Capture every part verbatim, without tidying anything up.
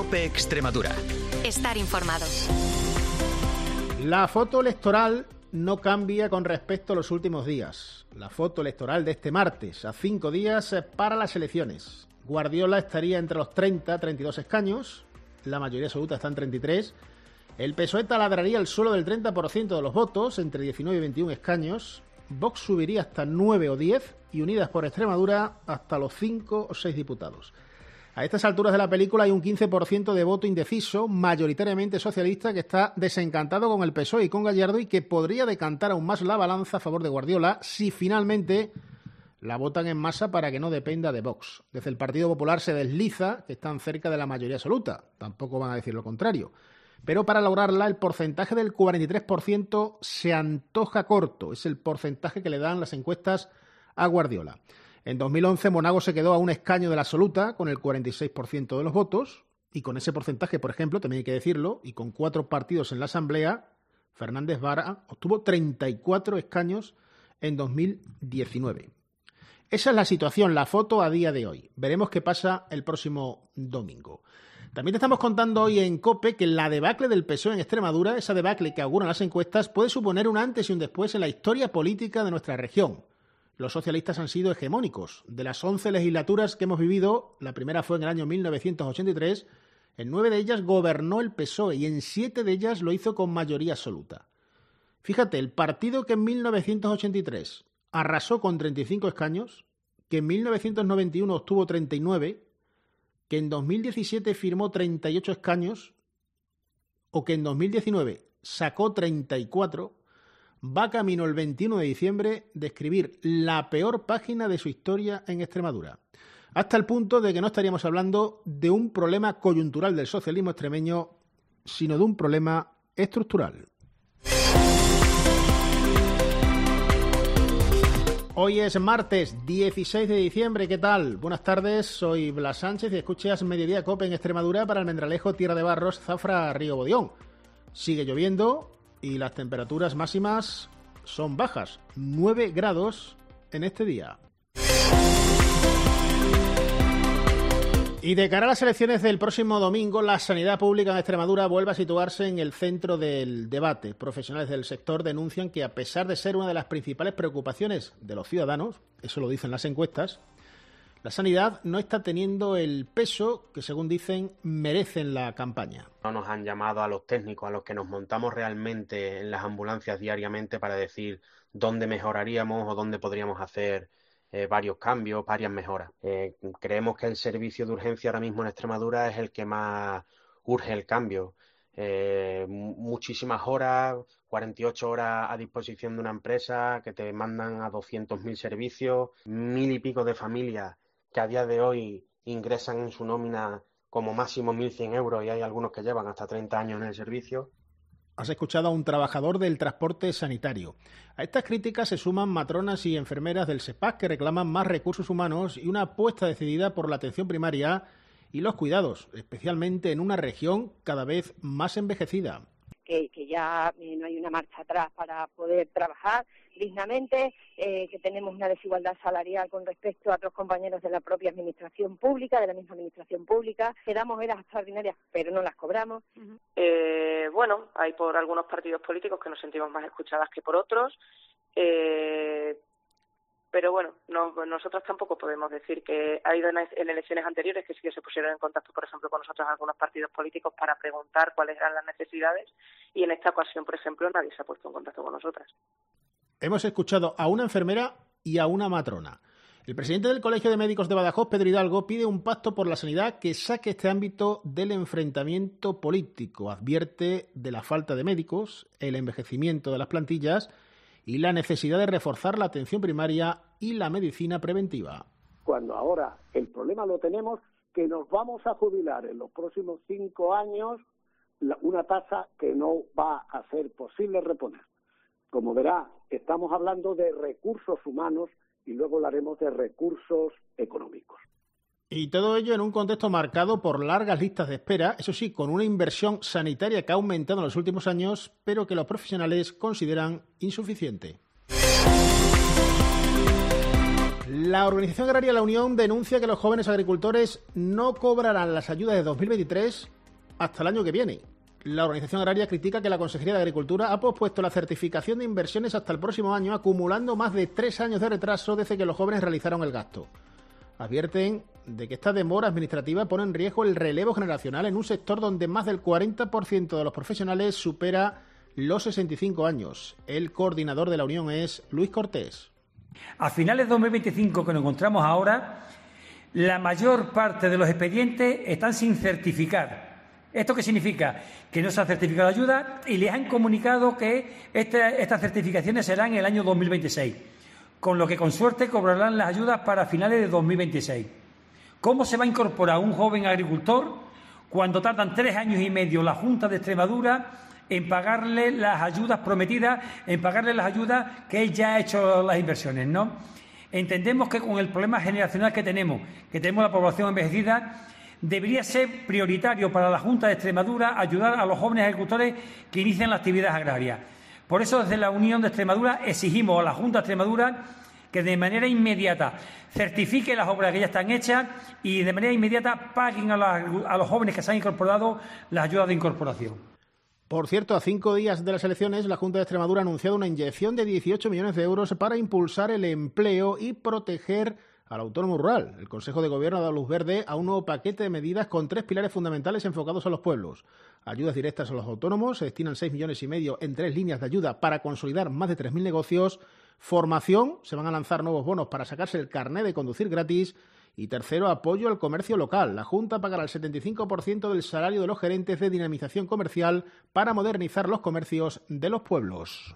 COPE Extremadura. Estar informado. La foto electoral no cambia con respecto a los últimos días. La foto electoral de este martes, a cinco días para las elecciones. Guardiola estaría entre los treinta a treinta y dos escaños, la mayoría absoluta está en treinta y tres. El P S O E taladraría el suelo del treinta por ciento de los votos, entre diecinueve y veintiún escaños. Vox subiría hasta nueve o diez y Unidas por Extremadura hasta los cinco o seis diputados. A estas alturas de la película hay un quince por ciento de voto indeciso, mayoritariamente socialista, que está desencantado con el P S O E y con Gallardo y que podría decantar aún más la balanza a favor de Guardiola si finalmente la votan en masa para que no dependa de Vox. Desde el Partido Popular se desliza que están cerca de la mayoría absoluta, tampoco van a decir lo contrario. Pero para lograrla el porcentaje del cuarenta y tres por ciento se antoja corto, es el porcentaje que le dan las encuestas a Guardiola. En dos mil once Monago se quedó a un escaño de la absoluta con el cuarenta y seis por ciento de los votos y con ese porcentaje, por ejemplo, también hay que decirlo, y con cuatro partidos en la Asamblea, Fernández Vara obtuvo treinta y cuatro escaños en dos mil diecinueve. Esa es la situación, la foto a día de hoy. Veremos qué pasa el próximo domingo. También te estamos contando hoy en COPE que la debacle del P S O E en Extremadura, esa debacle que auguran las encuestas, puede suponer un antes y un después en la historia política de nuestra región. Los socialistas han sido hegemónicos. De las once legislaturas que hemos vivido, la primera fue en el año mil novecientos ochenta y tres, en nueve de ellas gobernó el P S O E y en siete de ellas lo hizo con mayoría absoluta. Fíjate, el partido que en mil novecientos ochenta y tres arrasó con treinta y cinco escaños, que en mil novecientos noventa y uno obtuvo treinta y nueve, que en dos mil diecisiete firmó treinta y ocho escaños, o que en dos mil diecinueve sacó treinta y cuatro, va camino el veintiuno de diciembre de escribir la peor página de su historia en Extremadura. Hasta el punto de que no estaríamos hablando de un problema coyuntural del socialismo extremeño, sino de un problema estructural. Hoy es martes dieciséis de diciembre, ¿qué tal? Buenas tardes, soy Blas Sánchez y escuchas Mediodía COPE en Extremadura para Almendralejo, Tierra de Barros, Zafra, Río Bodión. Sigue lloviendo y las temperaturas máximas son bajas, nueve grados en este día. Y de cara a las elecciones del próximo domingo, la sanidad pública en Extremadura vuelve a situarse en el centro del debate. Profesionales del sector denuncian que, a pesar de ser una de las principales preocupaciones de los ciudadanos, eso lo dicen las encuestas, la sanidad no está teniendo el peso que, según dicen, merece en la campaña. No nos han llamado a los técnicos, a los que nos montamos realmente en las ambulancias diariamente para decir dónde mejoraríamos o dónde podríamos hacer Eh, varios cambios, varias mejoras. Eh, creemos que el servicio de urgencia ahora mismo en Extremadura es el que más urge el cambio. Eh, muchísimas horas, cuarenta y ocho horas a disposición de una empresa que te mandan a doscientos mil servicios, mil y pico de familias que a día de hoy ingresan en su nómina como máximo mil cien euros y hay algunos que llevan hasta treinta años en el servicio. Has escuchado a un trabajador del transporte sanitario. A estas críticas se suman matronas y enfermeras del SEPAC que reclaman más recursos humanos y una apuesta decidida por la atención primaria y los cuidados, especialmente en una región cada vez más envejecida. Que, que ya eh, no hay una marcha atrás para poder trabajar dignamente, eh, que tenemos una desigualdad salarial con respecto a otros compañeros de la propia administración pública, de la misma administración pública, que damos horas extraordinarias pero no las cobramos. Uh-huh. Eh, bueno, hay por algunos partidos políticos que nos sentimos más escuchadas que por otros, eh, pero bueno, no, nosotros tampoco podemos decir que ha habido en, en elecciones anteriores que sí que se pusieron en contacto, por ejemplo, con nosotros algunos partidos políticos para preguntar cuáles eran las necesidades y en esta ocasión, por ejemplo, nadie se ha puesto en contacto con nosotras. Hemos escuchado a una enfermera y a una matrona. El presidente del Colegio de Médicos de Badajoz, Pedro Hidalgo, pide un pacto por la sanidad que saque este ámbito del enfrentamiento político. Advierte de la falta de médicos, el envejecimiento de las plantillas y la necesidad de reforzar la atención primaria y la medicina preventiva. Cuando ahora el problema lo tenemos, que nos vamos a jubilar en los próximos cinco años una tasa que no va a ser posible reponer. Como verá, estamos hablando de recursos humanos y luego hablaremos de recursos económicos. Y todo ello en un contexto marcado por largas listas de espera, eso sí, con una inversión sanitaria que ha aumentado en los últimos años, pero que los profesionales consideran insuficiente. La Organización Agraria La Unión denuncia que los jóvenes agricultores no cobrarán las ayudas de dos mil veintitrés hasta el año que viene. La organización agraria critica que la Consejería de Agricultura ha pospuesto la certificación de inversiones hasta el próximo año, acumulando más de tres años de retraso desde que los jóvenes realizaron el gasto. Advierten de que esta demora administrativa pone en riesgo el relevo generacional en un sector donde más del cuarenta por ciento de los profesionales supera los sesenta y cinco años. El coordinador de la Unión es Luis Cortés. A finales de dos mil veinticinco, que nos encontramos ahora, la mayor parte de los expedientes están sin certificar. ¿Esto qué significa? Que no se ha certificado la ayuda y les han comunicado que este, estas certificaciones serán en el año dos mil veintiséis, con lo que con suerte cobrarán las ayudas para finales de dos mil veintiséis. ¿Cómo se va a incorporar un joven agricultor cuando tardan tres años y medio la Junta de Extremadura en pagarle las ayudas prometidas, en pagarle las ayudas que él ya ha hecho las inversiones, ¿no? Entendemos que con el problema generacional que tenemos, que tenemos la población envejecida, debería ser prioritario para la Junta de Extremadura ayudar a los jóvenes agricultores que inician la actividad agraria. Por eso, desde la Unión de Extremadura exigimos a la Junta de Extremadura que de manera inmediata certifique las obras que ya están hechas y de manera inmediata paguen a los, a los jóvenes que se han incorporado las ayudas de incorporación. Por cierto, a cinco días de las elecciones, la Junta de Extremadura ha anunciado una inyección de dieciocho millones de euros para impulsar el empleo y proteger al autónomo rural. El Consejo de Gobierno ha dado luz verde a un nuevo paquete de medidas con tres pilares fundamentales enfocados a los pueblos. Ayudas directas a los autónomos, se destinan seis millones y medio en tres líneas de ayuda para consolidar más de tres mil negocios. Formación, se van a lanzar nuevos bonos para sacarse el carné de conducir gratis. Y tercero, apoyo al comercio local. La Junta pagará el setenta y cinco por ciento del salario de los gerentes de dinamización comercial para modernizar los comercios de los pueblos.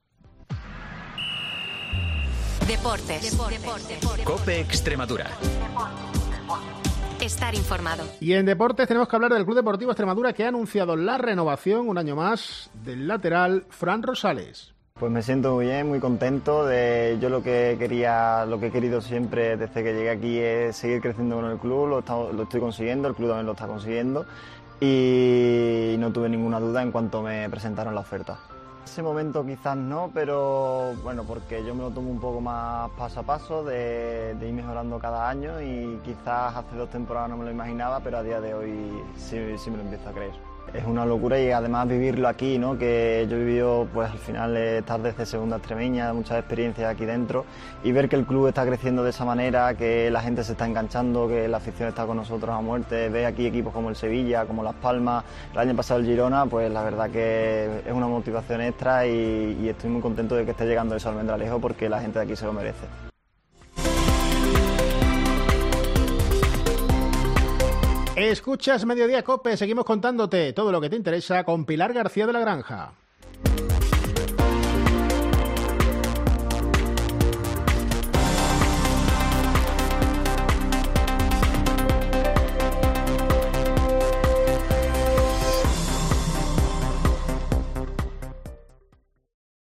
Deportes. Deportes. COPE Extremadura. Estar informado. Y en deportes tenemos que hablar del Club Deportivo Extremadura, que ha anunciado la renovación un año más del lateral Fran Rosales. Pues me siento muy bien, muy contento. De yo lo que quería, lo que he querido siempre desde que llegué aquí es seguir creciendo con el club. Lo, está, lo estoy consiguiendo, el club también lo está consiguiendo y no tuve ninguna duda en cuanto me presentaron la oferta. En ese momento quizás no, pero bueno, porque yo me lo tomo un poco más paso a paso, de, de ir mejorando cada año y quizás hace dos temporadas no me lo imaginaba, pero a día de hoy sí, sí me lo empiezo a creer. Es una locura y además vivirlo aquí, ¿no? Que yo he vivido, pues al final estar desde segunda extremeña, muchas experiencias aquí dentro y ver que el club está creciendo de esa manera, que la gente se está enganchando, que la afición está con nosotros a muerte, ver aquí equipos como el Sevilla, como Las Palmas, el año pasado el Girona, pues la verdad que es una motivación extra y, y estoy muy contento de que esté llegando eso al Almendralejo porque la gente de aquí se lo merece. Escuchas Mediodía COPE, seguimos contándote todo lo que te interesa con Pilar García de la Granja.